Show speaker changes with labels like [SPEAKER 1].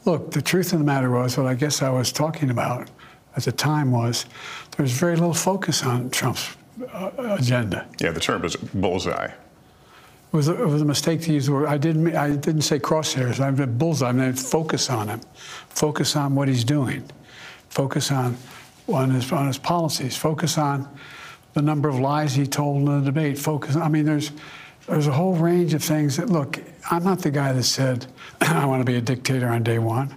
[SPEAKER 1] Look, the truth of the matter was, what I guess I was talking about at the time was there was very little focus on Trump's agenda.
[SPEAKER 2] Yeah, the term is bullseye.
[SPEAKER 1] It was a mistake to use the word. I didn't say crosshairs. I meant bullseye. I meant focus on him. Focus on what he's doing. Focus on his policies. Focus on the number of lies he told in the debate. Focus. I mean, there's a whole range of things that, look, I'm not the guy that said I want to be a dictator on day one.